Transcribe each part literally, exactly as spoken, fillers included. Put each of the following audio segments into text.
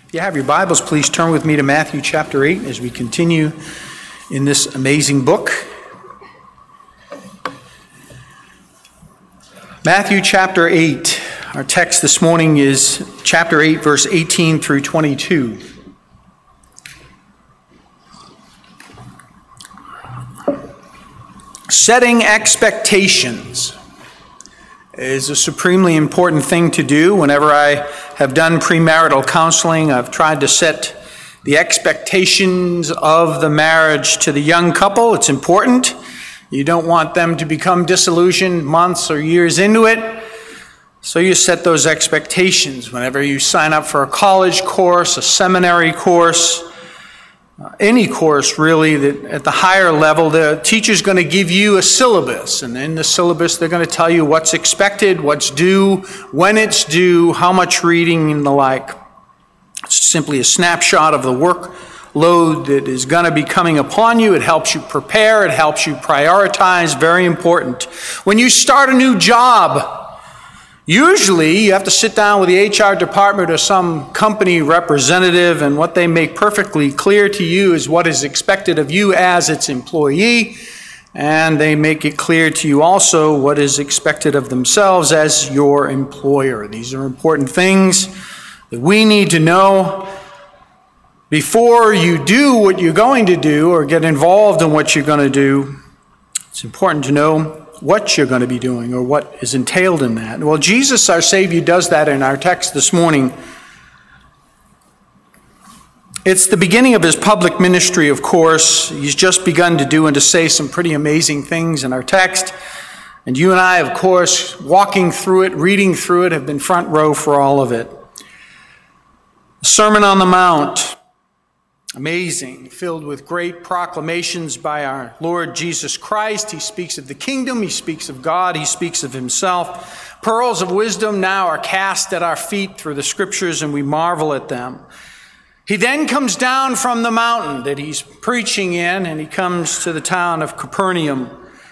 If you have your Bibles, please turn with me to Matthew chapter eight as we continue in this amazing book. Matthew chapter eight. Our text this morning is chapter eight, verse eighteen through twenty-two. Setting expectations is a supremely important thing to do. Whenever I have done premarital counseling, I've tried to set the expectations of the marriage to the young couple. It's important. You don't want them to become disillusioned months or years into it. So you set those expectations whenever you sign up for a college course, a seminary course, Uh, any course really that at the higher level. The teacher's going to give you a syllabus, and in the syllabus they're going to tell you what's expected, what's due, when it's due, how much reading and the like. It's simply a snapshot of the workload that is going to be coming upon you. It helps you prepare, it helps you prioritize, very important. When you start a new job, usually you have to sit down with the H R department or some company representative, and what they make perfectly clear to you is what is expected of you as its employee, and they make it clear to you also what is expected of themselves as your employer. These are important things that we need to know before you do what you're going to do or get involved in what you're going to do. It's important to know what you're going to be doing or what is entailed in that. Well, Jesus, our Savior, does that in our text this morning. It's the beginning of his public ministry, of course. He's just begun to do and to say some pretty amazing things in our text. And you and I, of course, walking through it, reading through it, have been front row for all of it. The Sermon on the Mount. Amazing, filled with great proclamations by our Lord Jesus Christ. He speaks of the kingdom, he speaks of God, he speaks of himself. Pearls of wisdom now are cast at our feet through the scriptures, and we marvel at them. He then comes down from the mountain that he's preaching in, and he comes to the town of Capernaum.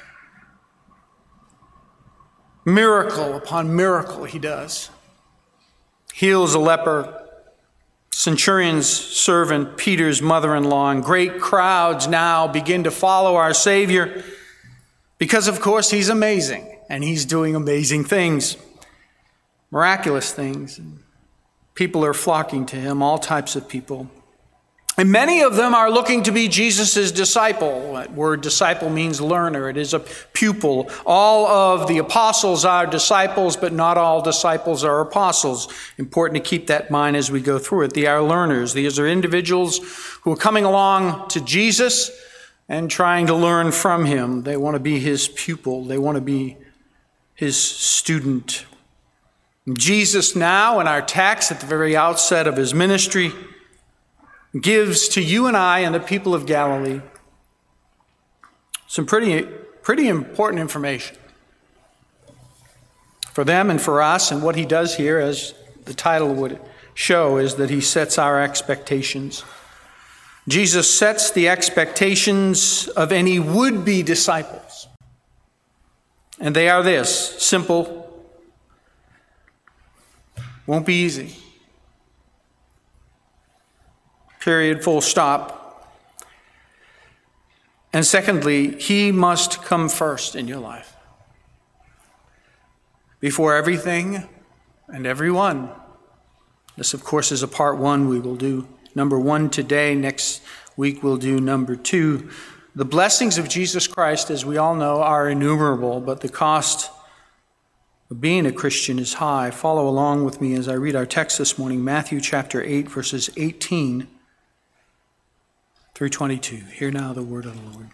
Miracle upon miracle he does. Heals a leper. Centurion's servant, Peter's mother-in-law, and great crowds now begin to follow our Savior because, of course, he's amazing, and he's doing amazing things, miraculous things. People are flocking to him, all types of people. And many of them are looking to be Jesus' disciple. That word disciple means learner. It is a pupil. All of the apostles are disciples, but not all disciples are apostles. Important to keep that in mind as we go through it. They are learners. These are individuals who are coming along to Jesus and trying to learn from him. They want to be his pupil. They want to be his student. Jesus now, in our text, at the very outset of his ministry, gives to you and I and the people of Galilee some pretty, pretty important information for them and for us. And what he does here, as the title would show, is that he sets our expectations. Jesus sets the expectations of any would-be disciples. And they are this: simple, won't be easy. Period, full stop. And secondly, he must come first in your life. Before everything and everyone. This, of course, is a part one. We will do number one today. Next week we'll do number two. The blessings of Jesus Christ, as we all know, are innumerable, but the cost of being a Christian is high. Follow along with me as I read our text this morning, Matthew chapter eight, verses eighteen through twenty-two. Hear now the word of the Lord.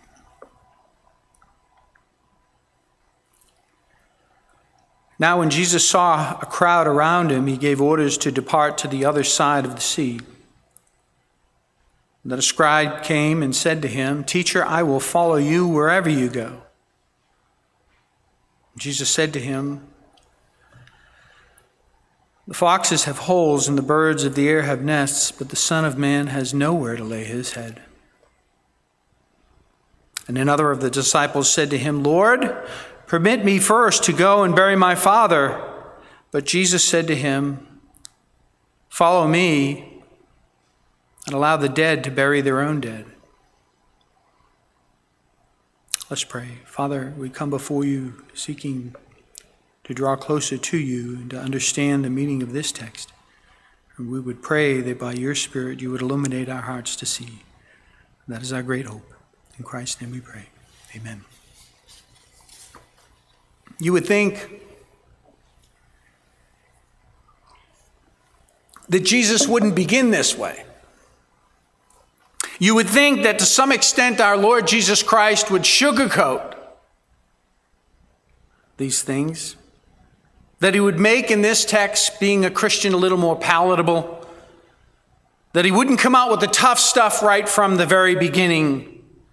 Now when Jesus saw a crowd around him, he gave orders to depart to the other side of the sea. Then a scribe came and said to him, "Teacher, I will follow you wherever you go." Jesus said to him, "The foxes have holes and the birds of the air have nests, but the Son of Man has nowhere to lay his head." And another of the disciples said to him, "Lord, permit me first to go and bury my father." But Jesus said to him, "Follow me and allow the dead to bury their own dead. Let's pray. Father, we come before you seeking to draw closer to you and to understand the meaning of this text. And we would pray that by your Spirit you would illuminate our hearts to see. That is our great hope. In Christ's name we pray. Amen. You would think that Jesus wouldn't begin this way. You would think that to some extent our Lord Jesus Christ would sugarcoat these things, that he would make in this text being a Christian a little more palatable, that he wouldn't come out with the tough stuff right from the very beginning.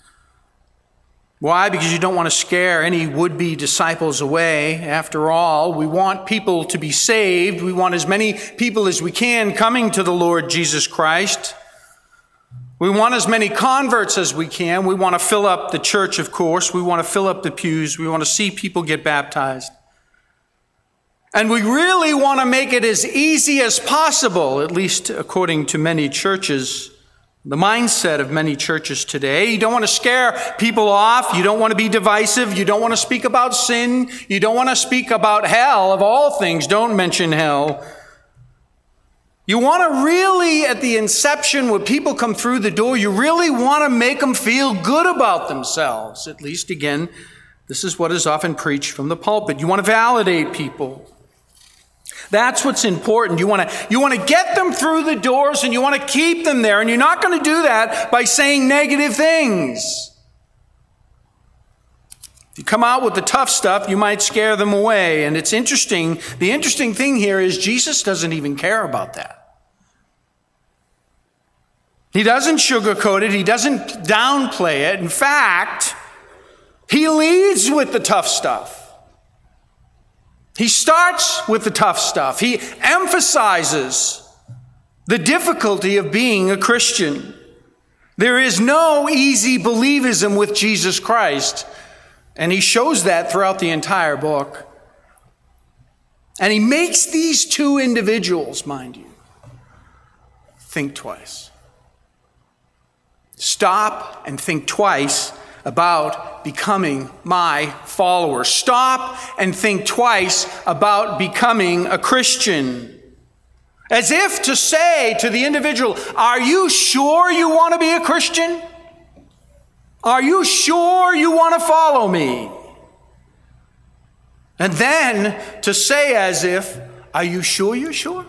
Why? Because you don't want to scare any would-be disciples away. After all, we want people to be saved. We want as many people as we can coming to the Lord Jesus Christ. We want as many converts as we can. We want to fill up the church, of course. We want to fill up the pews. We want to see people get baptized. And we really want to make it as easy as possible, at least according to many churches, the mindset of many churches today. You don't want to scare people off. You don't want to be divisive. You don't want to speak about sin. You don't want to speak about hell. Of all things, don't mention hell. You want to really, at the inception, when people come through the door, you really want to make them feel good about themselves. At least, again, this is what is often preached from the pulpit. You want to validate people. That's what's important. You want to, you want to get them through the doors and you want to keep them there. And you're not going to do that by saying negative things. If you come out with the tough stuff, you might scare them away. And it's interesting. The interesting thing here is Jesus doesn't even care about that. He doesn't sugarcoat it. He doesn't downplay it. In fact, he leads with the tough stuff. He starts with the tough stuff. He emphasizes the difficulty of being a Christian. There is no easy believism with Jesus Christ, and he shows that throughout the entire book. And he makes these two individuals, mind you, think twice. Stop and think twice about becoming my follower. Stop and think twice about becoming a Christian. As if to say to the individual, are you sure you want to be a Christian? Are you sure you want to follow me? And then to say as if, are you sure you're sure?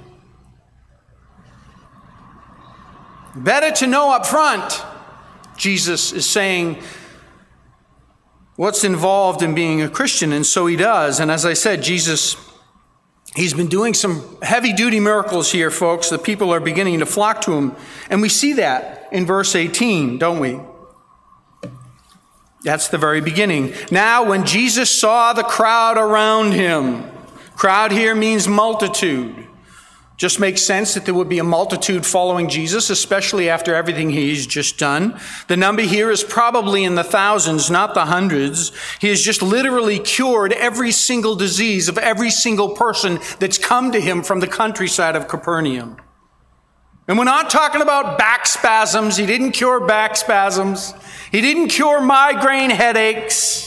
Better to know up front, Jesus is saying, what's involved in being a Christian, and so he does. And as I said, Jesus, he's been doing some heavy-duty miracles here, folks. The people are beginning to flock to him. And we see that in verse eighteen, don't we? That's the very beginning. Now, when Jesus saw the crowd around him, crowd here means multitude. Just makes sense that there would be a multitude following Jesus, especially after everything he's just done. The number here is probably in the thousands, not the hundreds. He has just literally cured every single disease of every single person that's come to him from the countryside of Capernaum. And we're not talking about back spasms. He didn't cure back spasms. He didn't cure migraine headaches.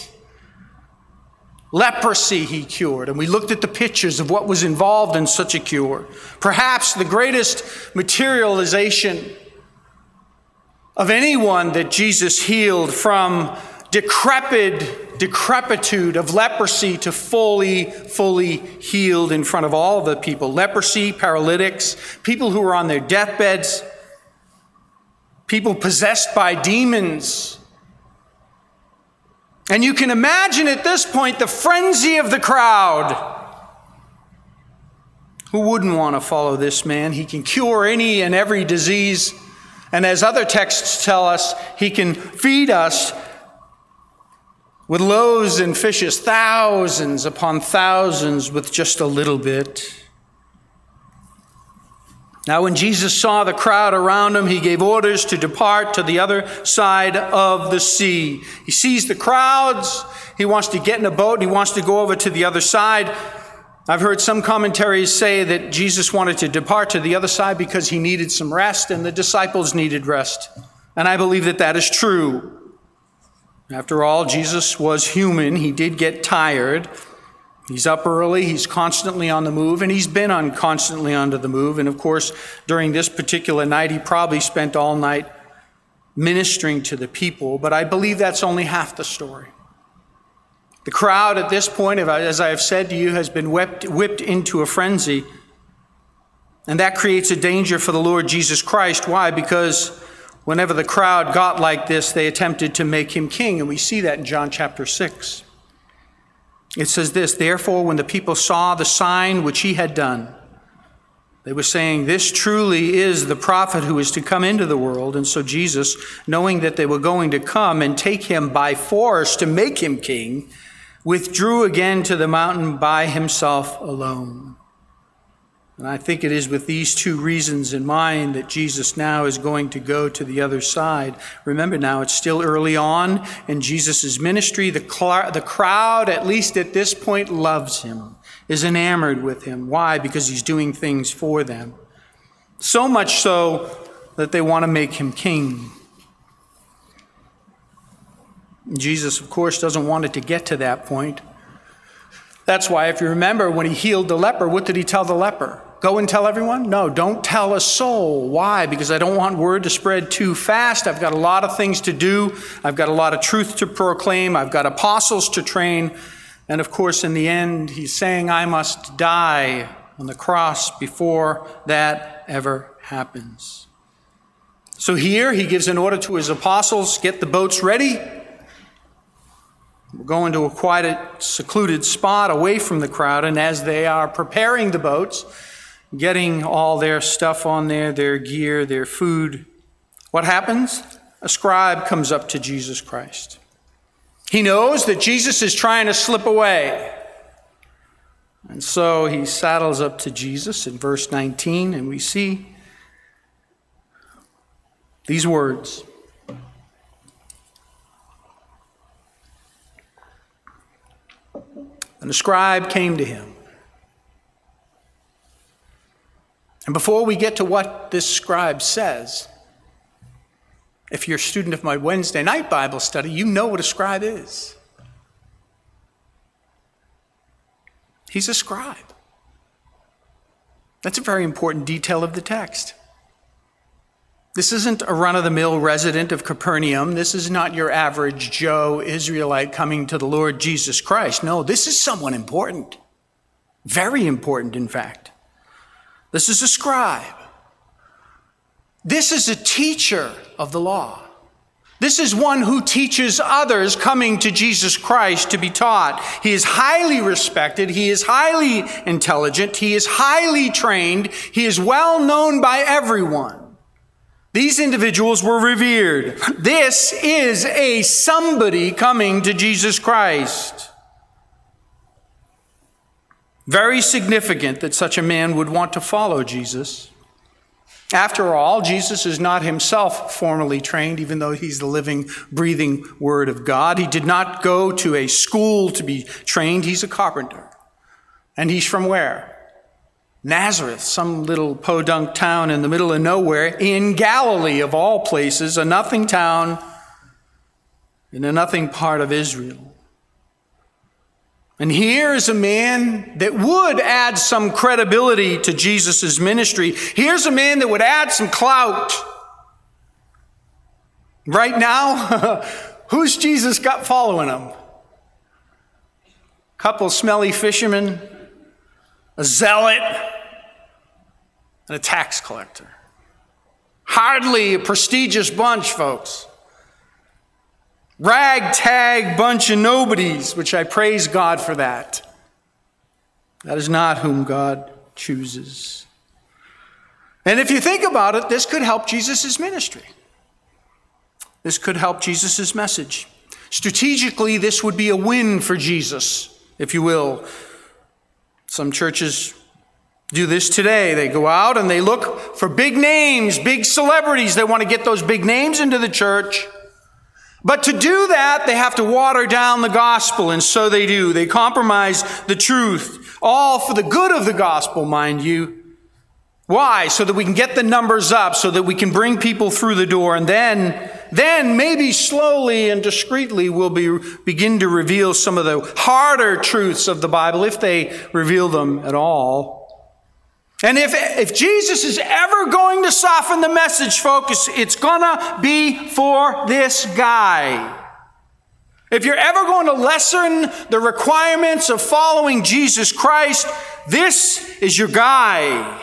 Leprosy he cured, and we looked at the pictures of what was involved in such a cure. Perhaps the greatest materialization of anyone that Jesus healed from decrepit, decrepitude of leprosy to fully, fully healed in front of all the people. Leprosy, paralytics, people who were on their deathbeds, people possessed by demons. And you can imagine at this point the frenzy of the crowd. Who wouldn't want to follow this man? He can cure any and every disease. And as other texts tell us, he can feed us with loaves and fishes, thousands upon thousands with just a little bit. Now, when Jesus saw the crowd around him, he gave orders to depart to the other side of the sea. He sees the crowds. He wants to get in a boat. He wants to go over to the other side. I've heard some commentaries say that Jesus wanted to depart to the other side because he needed some rest and the disciples needed rest. And I believe that that is true. After all, Jesus was human. He did get tired. He's up early. He's constantly on the move, and he's been on constantly on the move. And of course, during this particular night, he probably spent all night ministering to the people. But I believe that's only half the story. The crowd at this point, as I have said to you, has been whipped, whipped into a frenzy. And that creates a danger for the Lord Jesus Christ. Why? Because whenever the crowd got like this, they attempted to make him king. And we see that in John chapter six. It says this, therefore, when the people saw the sign which he had done, they were saying, this truly is the prophet who is to come into the world. And so Jesus, knowing that they were going to come and take him by force to make him king, withdrew again to the mountain by himself alone. And I think it is with these two reasons in mind that Jesus now is going to go to the other side. Remember now, it's still early on in Jesus' ministry. The, cl- the crowd, at least at this point, loves him, is enamored with him. Why? Because he's doing things for them. So much so that they want to make him king. Jesus, of course, doesn't want it to get to that point. That's why, if you remember, when he healed the leper, what did he tell the leper? Go and tell everyone? No, don't tell a soul. Why? Because I don't want word to spread too fast. I've got a lot of things to do. I've got a lot of truth to proclaim. I've got apostles to train. And of course, in the end, he's saying, I must die on the cross before that ever happens. So here, he gives an order to his apostles, get the boats ready. We're going to a quiet, secluded spot away from the crowd. And as they are preparing the boats, getting all their stuff on there, their gear, their food, what happens? A scribe comes up to Jesus Christ. He knows that Jesus is trying to slip away. And so he saddles up to Jesus in verse nineteen, and we see these words. And the scribe came to him. And before we get to what this scribe says, if you're a student of my Wednesday night Bible study, you know what a scribe is. He's a scribe. That's a very important detail of the text. This isn't a run-of-the-mill resident of Capernaum. This is not your average Joe Israelite coming to the Lord Jesus Christ. No, this is someone important. Very important, in fact. This is a scribe. This is a teacher of the law. This is one who teaches others coming to Jesus Christ to be taught. He is highly respected. He is highly intelligent. He is highly trained. He is well known by everyone. These individuals were revered. This is a somebody coming to Jesus Christ. Very significant that such a man would want to follow Jesus. After all, Jesus is not himself formally trained, even though he's the living, breathing Word of God. He did not go to a school to be trained. He's a carpenter. And he's from where? Nazareth, some little podunk town in the middle of nowhere, in Galilee of all places, a nothing town in a nothing part of Israel. And here is a man that would add some credibility to Jesus' ministry. Here's a man that would add some clout. Right now, who's Jesus got following him? A couple smelly fishermen, a zealot, and a tax collector. Hardly a prestigious bunch, folks. Ragtag bunch of nobodies, which I praise God for that. That is not whom God chooses. And if you think about it, this could help Jesus' ministry. This could help Jesus' message. Strategically, this would be a win for Jesus, if you will. Some churches do this today. They go out and they look for big names, big celebrities. They want to get those big names into the church. But to do that, they have to water down the gospel, and so they do. They compromise the truth. All for the good of the gospel, mind you. Why? So that we can get the numbers up, so that we can bring people through the door, and then, then maybe slowly and discreetly we'll be, begin to reveal some of the harder truths of the Bible, if they reveal them at all. And if, if Jesus is ever going to soften the message, folks, it's gonna be for this guy. If you're ever going to lessen the requirements of following Jesus Christ, this is your guy.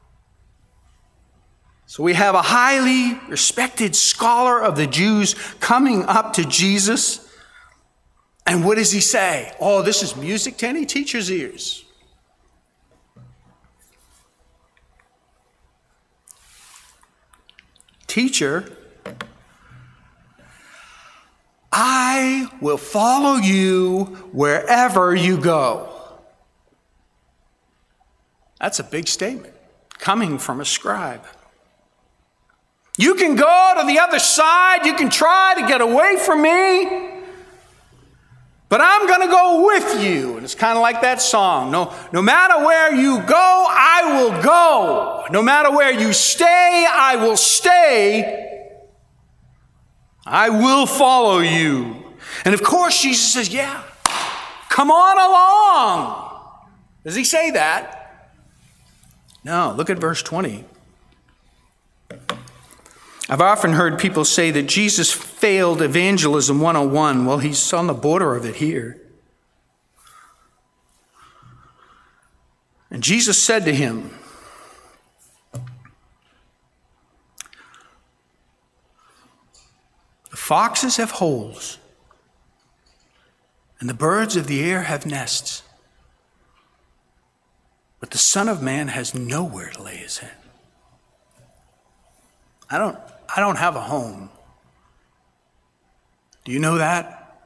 So we have a highly respected scholar of the Jews coming up to Jesus. And what does he say? Oh, this is music to any teacher's ears. Teacher, I will follow you wherever you go. That's a big statement coming from a scribe. You can go to the other side. You can try to get away from me. But I'm going to go with you. And it's kind of like that song. No, no matter where you go, I will go. No matter where you stay, I will stay. I will follow you. And of course, Jesus says, yeah, come on along. Does he say that? No, look at verse twenty. I've often heard people say that Jesus failed evangelism one oh one. Well, he's on the border of it here. And Jesus said to him, the foxes have holes, and the birds of the air have nests, but the Son of Man has nowhere to lay his head. I don't I don't have a home. Do you know that?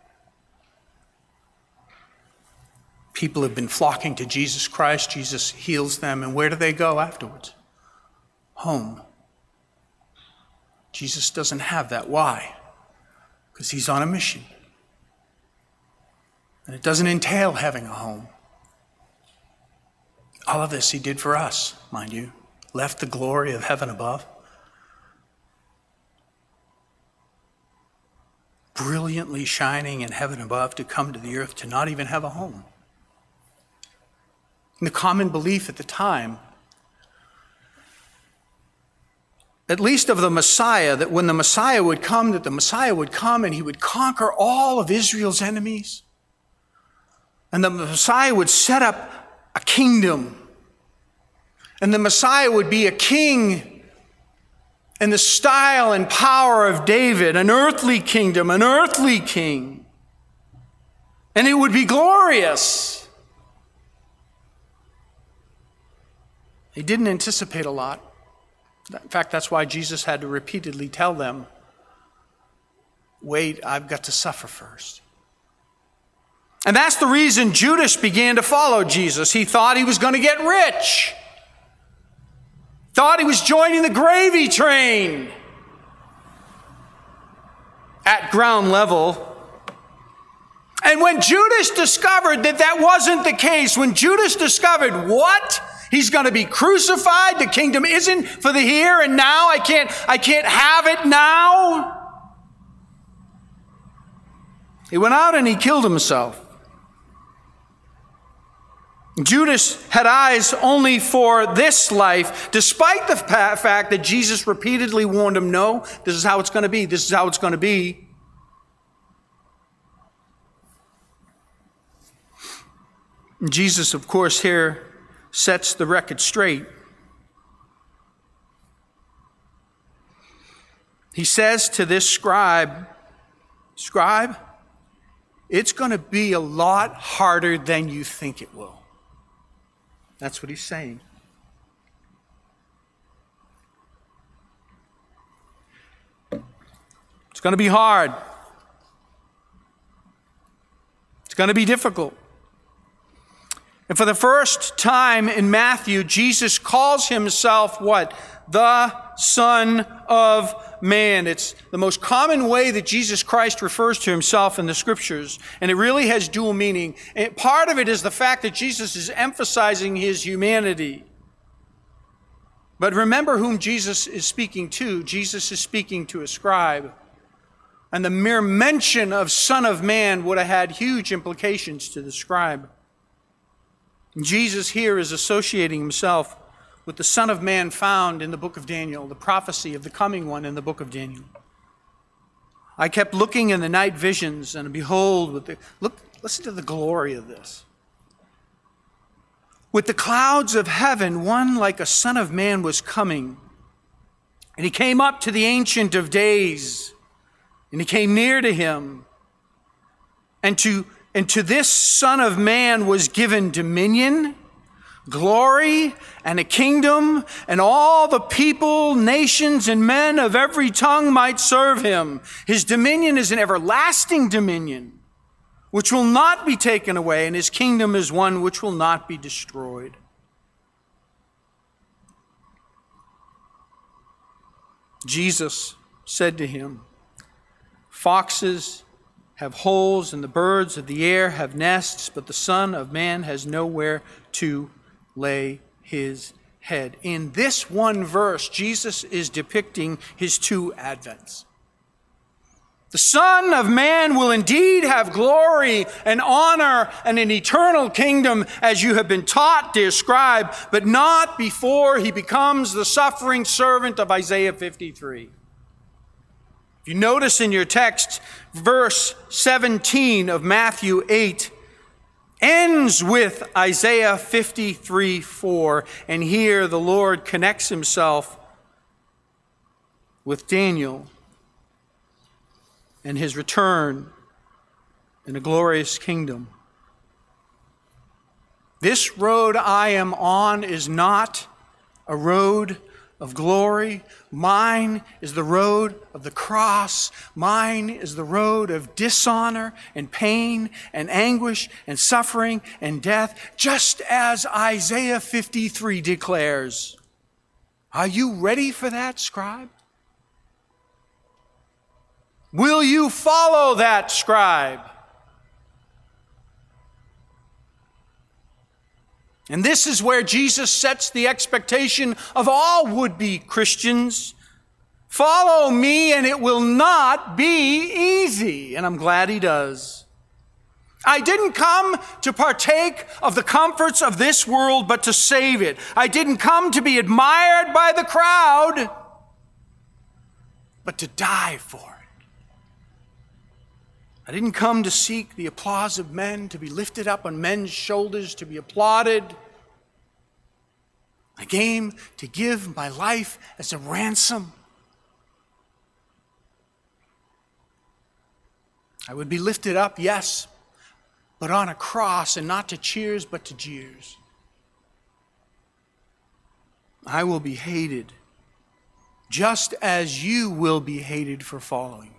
People have been flocking to Jesus Christ. Jesus heals them. And where do they go afterwards? Home. Jesus doesn't have that. Why? Because he's on a mission. And it doesn't entail having a home. All of this he did for us, mind you. Left the glory of heaven above. Brilliantly shining in heaven above to come to the earth to not even have a home. And the common belief at the time, at least of the Messiah, that when the Messiah would come, that the Messiah would come and he would conquer all of Israel's enemies. And the Messiah would set up a kingdom. And the Messiah would be a king in the style and power of David, an earthly kingdom, an earthly king. And it would be glorious. They didn't anticipate a lot. In fact, that's why Jesus had to repeatedly tell them, wait, I've got to suffer first. And that's the reason Judas began to follow Jesus. He thought he was going to get rich. Thought he was joining the gravy train at ground level. And when Judas discovered that that wasn't the case, when Judas discovered what? He's going to be crucified. The kingdom isn't for the here and now. I can't, I can't have it now. He went out and he killed himself. Judas had eyes only for this life, despite the fact that Jesus repeatedly warned him, no, this is how it's going to be. This is how it's going to be. And Jesus, of course, here sets the record straight. He says to this scribe, scribe, it's going to be a lot harder than you think it will. That's what he's saying. It's going to be hard. It's going to be difficult. And for the first time in Matthew, Jesus calls himself what? The Son of Man. It's the most common way that Jesus Christ refers to himself in the Scriptures, and it really has dual meaning. And part of it is the fact that Jesus is emphasizing his humanity. But remember whom Jesus is speaking to. Jesus is speaking to a scribe. And the mere mention of Son of Man would have had huge implications to the scribe. And Jesus here is associating himself with the Son of Man found in the book of Daniel, the prophecy of the coming one in the book of Daniel. I kept looking in the night visions, and behold, with the, look, listen to the glory of this. With the clouds of heaven, one like a Son of Man was coming. And he came up to the Ancient of Days, and he came near to him. And to, and to this Son of Man was given dominion, glory, and a kingdom, and all the people, nations, and men of every tongue might serve him. His dominion is an everlasting dominion, which will not be taken away, and his kingdom is one which will not be destroyed. Jesus said to him, foxes have holes, and the birds of the air have nests, but the Son of Man has nowhere to lay his head. In this one verse, Jesus is depicting his two advents. The Son of Man will indeed have glory and honor and an eternal kingdom, as you have been taught, dear scribe, but not before he becomes the suffering servant of Isaiah fifty-three. If you notice in your text, verse seventeen of Matthew eight ends with Isaiah fifty-three four, and here the Lord connects himself with Daniel and his return in a glorious kingdom. This road I am on is not a road of glory. Mine is the road of the cross. Mine is the road of dishonor and pain and anguish and suffering and death, just as Isaiah fifty-three declares. Are you ready for that, scribe? Will you follow that, scribe? And this is where Jesus sets the expectation of all would-be Christians. Follow me and it will not be easy. And I'm glad he does. I didn't come to partake of the comforts of this world, but to save it. I didn't come to be admired by the crowd, but to die for it. I didn't come to seek the applause of men, to be lifted up on men's shoulders, to be applauded. I came to give my life as a ransom. I would be lifted up, yes, but on a cross, and not to cheers, but to jeers. I will be hated, just as you will be hated for following me.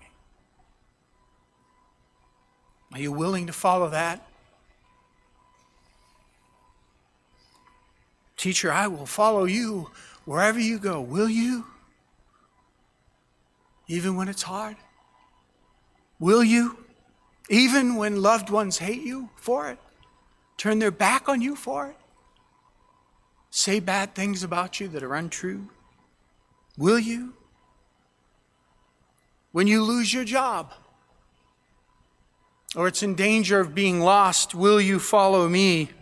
Are you willing to follow that? Teacher, I will follow you wherever you go. Will you? Even when it's hard? Will you? Even when loved ones hate you for it? Turn their back on you for it? Say bad things about you that are untrue? Will you? When you lose your job, or it's in danger of being lost, will you follow me?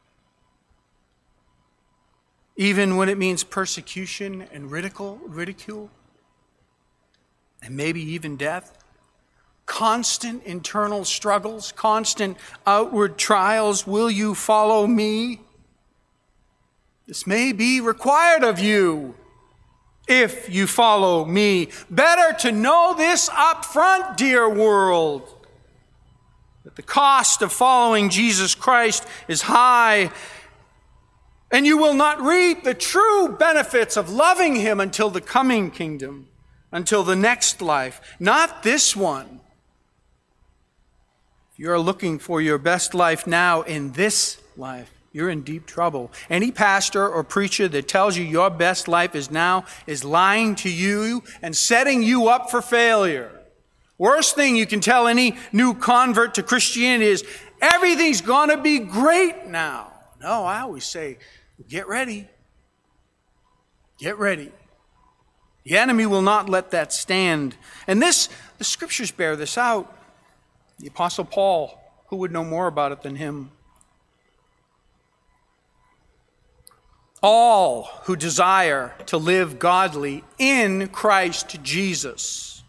Even when it means persecution and ridicule, ridicule, and maybe even death? Constant internal struggles, constant outward trials, will you follow me? This may be required of you if you follow me. Better to know this up front, dear world, that the cost of following Jesus Christ is high, and you will not reap the true benefits of loving him until the coming kingdom, until the next life, not this one. If you are looking for your best life now in this life, you're in deep trouble. Any pastor or preacher that tells you your best life is now is lying to you and setting you up for failure. Worst thing you can tell any new convert to Christianity is everything's going to be great now. No, I always say, get ready. Get ready. The enemy will not let that stand. And this, the scriptures bear this out. The Apostle Paul, who would know more about it than him? All who desire to live godly in Christ Jesus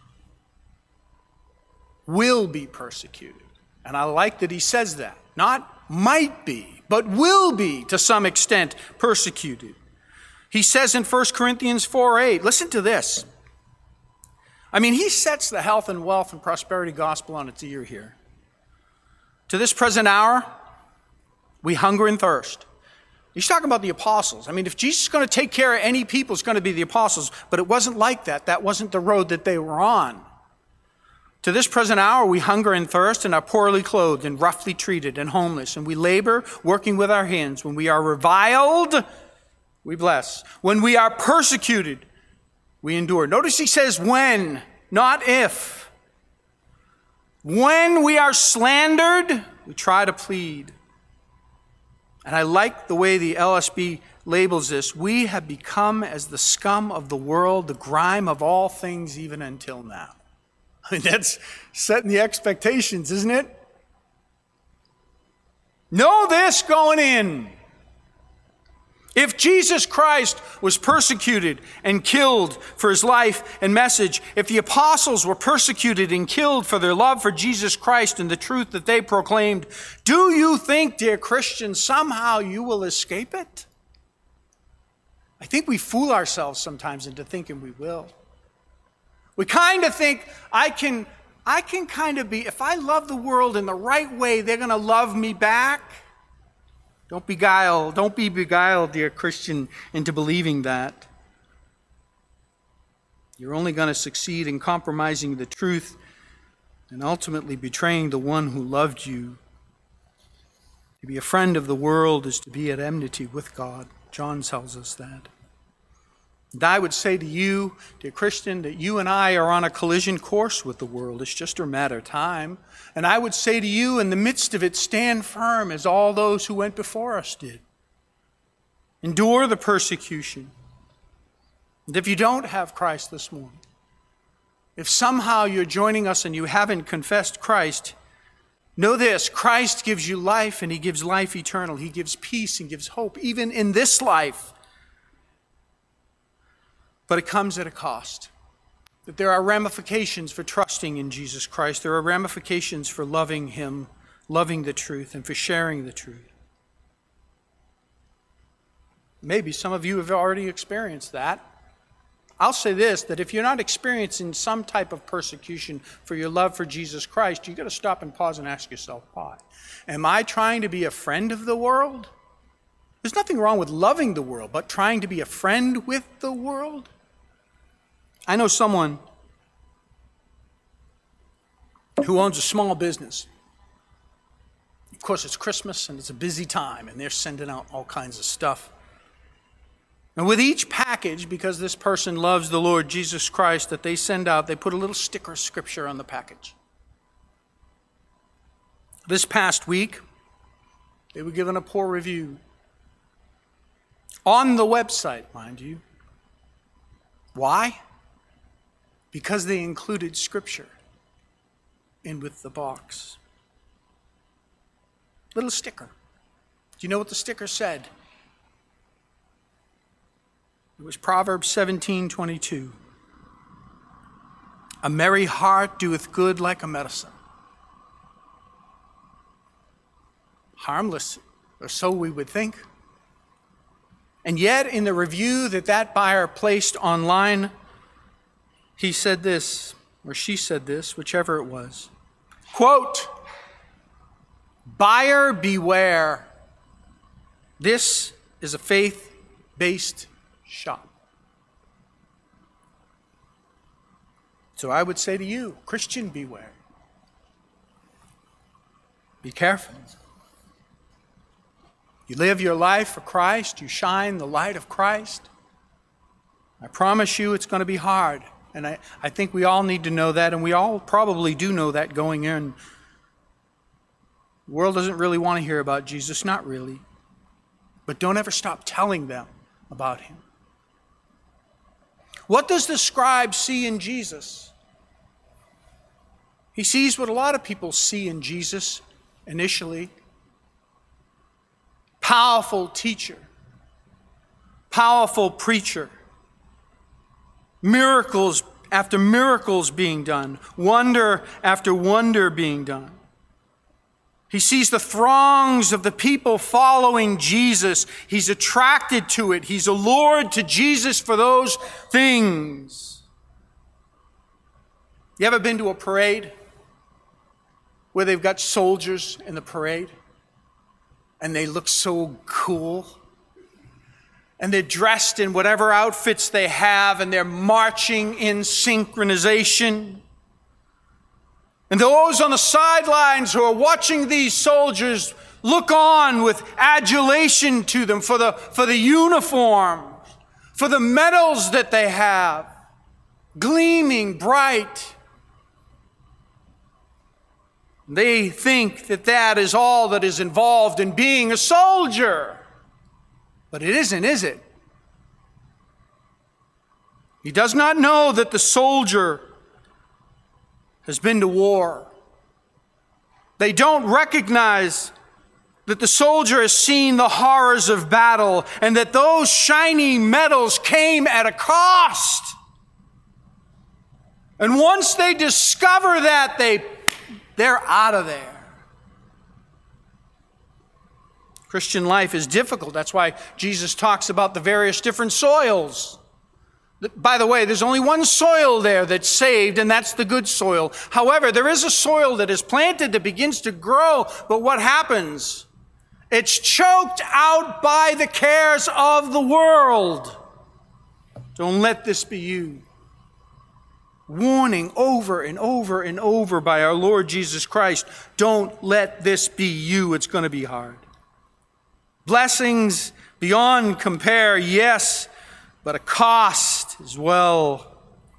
will be persecuted. And I like that he says that. Not might be, but will be to some extent persecuted. He says in First Corinthians four eight, listen to this. I mean, he sets the health and wealth and prosperity gospel on its ear here. To this present hour, we hunger and thirst. He's talking about the apostles. I mean, if Jesus is going to take care of any people, it's going to be the apostles. But it wasn't like that. That wasn't the road that they were on. To this present hour, we hunger and thirst and are poorly clothed and roughly treated and homeless. And we labor, working with our hands. When we are reviled, we bless. When we are persecuted, we endure. Notice he says when, not if. When we are slandered, we try to plead. And I like the way the L S B labels this. We have become as the scum of the world, the grime of all things, even until now. I mean, that's setting the expectations, isn't it? Know this going in. If Jesus Christ was persecuted and killed for his life and message, if the apostles were persecuted and killed for their love for Jesus Christ and the truth that they proclaimed, do you think, dear Christians, somehow you will escape it? I think we fool ourselves sometimes into thinking we will. We kind of think, I can, I can kind of be, if I love the world in the right way, they're going to love me back. Don't beguile, don't be beguiled, dear Christian, into believing that. You're only going to succeed in compromising the truth and ultimately betraying the one who loved you. To be a friend of the world is to be at enmity with God. John tells us that. And I would say to you, dear Christian, that you and I are on a collision course with the world. It's just a matter of time. And I would say to you, in the midst of it, stand firm as all those who went before us did. Endure the persecution. And if you don't have Christ this morning, if somehow you're joining us and you haven't confessed Christ, know this, Christ gives you life and he gives life eternal. He gives peace and gives hope, even in this life. But it comes at a cost. That there are ramifications for trusting in Jesus Christ. There are ramifications for loving him, loving the truth, and for sharing the truth. Maybe some of you have already experienced that. I'll say this, that if you're not experiencing some type of persecution for your love for Jesus Christ, you've got to stop and pause and ask yourself why. Am I trying to be a friend of the world? There's nothing wrong with loving the world, but trying to be a friend with the world? I know someone who owns a small business. Of course, it's Christmas and it's a busy time, and they're sending out all kinds of stuff. And with each package, because this person loves the Lord Jesus Christ that they send out, they put a little sticker of scripture on the package. This past week, they were given a poor review. On the website, mind you. Why? Because they included scripture in with the box. Little sticker. Do you know what the sticker said? It was Proverbs seventeen twenty-two. A merry heart doeth good like a medicine. Harmless, or so we would think. And yet, in the review that that buyer placed online, he said this, or she said this, whichever it was. Quote, buyer beware. This is a faith-based shop. So I would say to you, Christian, beware. Be careful. You live your life for Christ. You shine the light of Christ. I promise you it's going to be hard. And I, I think we all need to know that, and we all probably do know that going in. The world doesn't really want to hear about Jesus, not really. But don't ever stop telling them about him. What does the scribe see in Jesus? He sees what a lot of people see in Jesus initially. Powerful teacher. Powerful preacher. Miracles after miracles being done. Wonder after wonder being done. He sees the throngs of the people following Jesus. He's attracted to it. He's allured to Jesus for those things. You ever been to a parade where they've got soldiers in the parade and they look so cool? And they're dressed in whatever outfits they have and they're marching in synchronization. And those on the sidelines who are watching these soldiers look on with adulation to them for the, for the uniforms, for the medals that they have, gleaming bright. They think that that is all that is involved in being a soldier. But it isn't, is it? He does not know that the soldier has been to war. They don't recognize that the soldier has seen the horrors of battle and that those shiny medals came at a cost. And once they discover that, they, they're out of there. Christian life is difficult. That's why Jesus talks about the various different soils. By the way, there's only one soil there that's saved, and that's the good soil. However, there is a soil that is planted that begins to grow, but what happens? It's choked out by the cares of the world. Don't let this be you. Warning over and over and over by our Lord Jesus Christ. Don't let this be you. It's going to be hard. Blessings beyond compare, yes, but a cost as well.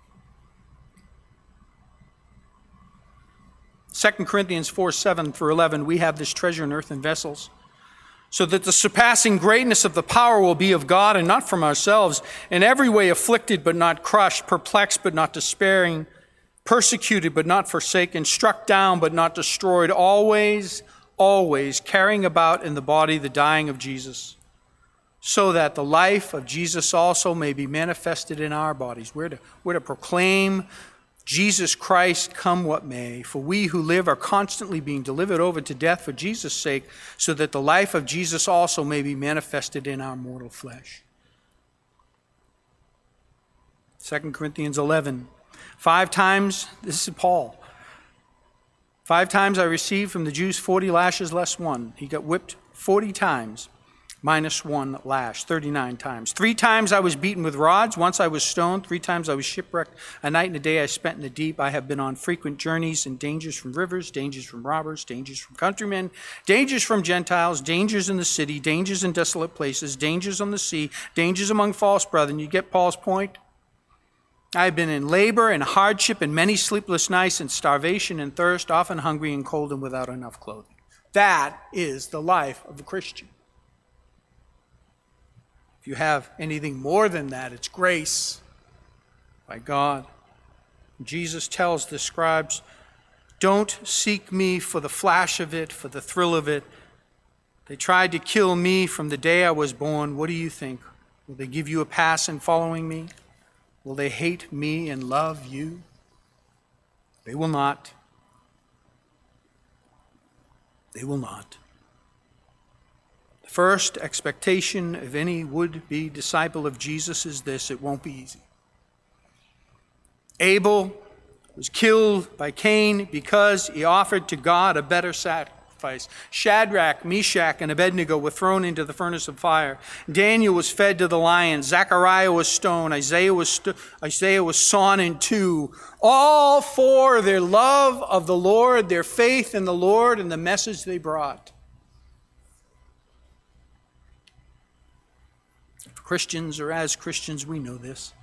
Second Corinthians four, seven through eleven, we have this treasure in earthen vessels, so that the surpassing greatness of the power will be of God and not from ourselves, in every way afflicted but not crushed, perplexed but not despairing, persecuted but not forsaken, struck down but not destroyed, always, always carrying about in the body the dying of Jesus, so that the life of Jesus also may be manifested in our bodies. We're to, we're to proclaim Jesus Christ, come what may. For we who live are constantly being delivered over to death for Jesus' sake, so that the life of Jesus also may be manifested in our mortal flesh. Second Corinthians eleven. Five times, this is Paul. Five times I received from the Jews forty lashes less one. He got whipped forty times. Minus one lash, thirty-nine times. Three times I was beaten with rods. Once I was stoned. Three times I was shipwrecked. A night and a day I spent in the deep. I have been on frequent journeys and dangers from rivers, dangers from robbers, dangers from countrymen, dangers from Gentiles, dangers in the city, dangers in desolate places, dangers on the sea, dangers among false brethren. You get Paul's point? I have been in labor and hardship and many sleepless nights and starvation and thirst, often hungry and cold and without enough clothing. That is the life of a Christian. If you have anything more than that, it's grace by God. Jesus tells the scribes, don't seek me for the flash of it, for the thrill of it. They tried to kill me from the day I was born. What do you think? Will they give you a pass in following me? Will they hate me and love you? They will not. They will not. First expectation of any would-be disciple of Jesus is this: it won't be easy. Abel was killed by Cain because he offered to God a better sacrifice. Shadrach, Meshach, and Abednego were thrown into the furnace of fire. Daniel was fed to the lions. Zechariah was stoned. Isaiah was, st- Isaiah was sawn in two. All for their love of the Lord, their faith in the Lord, and the message they brought. Christians, or as Christians, we know this.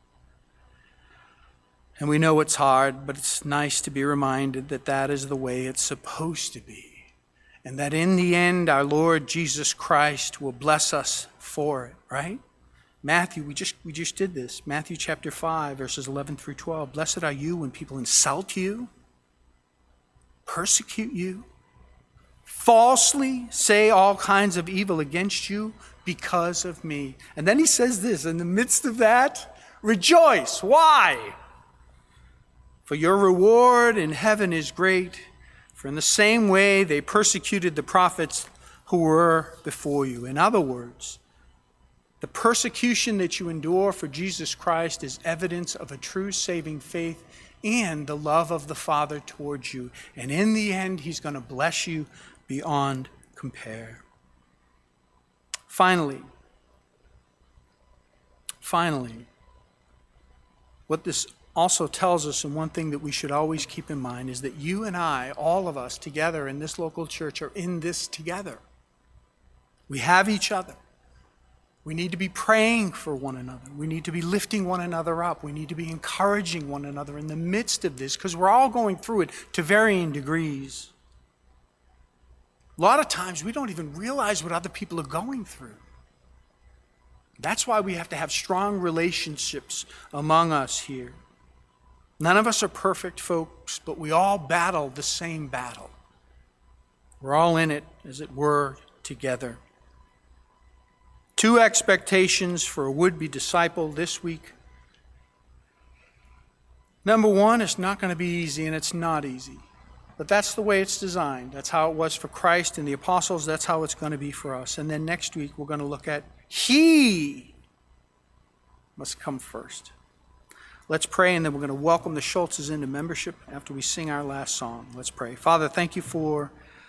And we know it's hard, but it's nice to be reminded that that is the way it's supposed to be. And that in the end, our Lord Jesus Christ will bless us for it, right? Matthew, we just we just did this. Matthew chapter five, verses eleven through twelve. Blessed are you when people insult you, persecute you, falsely say all kinds of evil against you because of me. And then he says this, in the midst of that, rejoice. Why? For your reward in heaven is great. For in the same way they persecuted the prophets who were before you. In other words, the persecution that you endure for Jesus Christ is evidence of a true saving faith and the love of the Father towards you. And in the end, he's going to bless you beyond compare. Finally, finally, what this also tells us, and one thing that we should always keep in mind, is that you and I, all of us together in this local church, are in this together. We have each other. We need to be praying for one another. We need to be lifting one another up. We need to be encouraging one another in the midst of this, because we're all going through it to varying degrees. A lot of times we don't even realize what other people are going through. That's why we have to have strong relationships among us here. None of us are perfect, folks, but we all battle the same battle. We're all in it, as it were, together. Two expectations for a would-be disciple this week. Number one, it's not going to be easy, and it's not easy. But that's the way it's designed. That's how it was for Christ and the apostles. That's how it's going to be for us. And then next week, we're going to look at He must come first. Let's pray, and then we're going to welcome the Schultzes into membership after we sing our last song. Let's pray. Father, thank you for,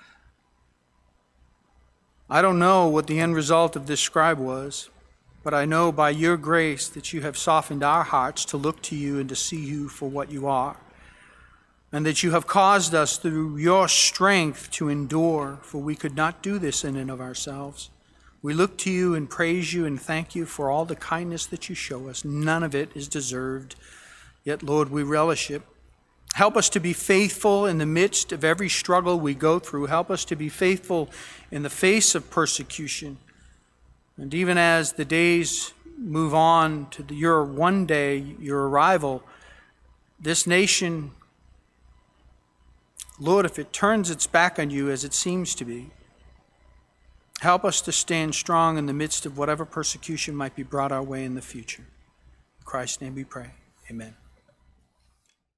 I don't know what the end result of this scribe was, but I know by your grace that you have softened our hearts to look to you and to see you for what you are, and that you have caused us through your strength to endure, for we could not do this in and of ourselves. We look to you and praise you and thank you for all the kindness that you show us. None of it is deserved, yet, Lord, we relish it. Help us to be faithful in the midst of every struggle we go through. Help us to be faithful in the face of persecution. And even as the days move on to the, your one day, your arrival, this nation, Lord, if it turns its back on you as it seems to be, help us to stand strong in the midst of whatever persecution might be brought our way in the future. In Christ's name we pray. Amen.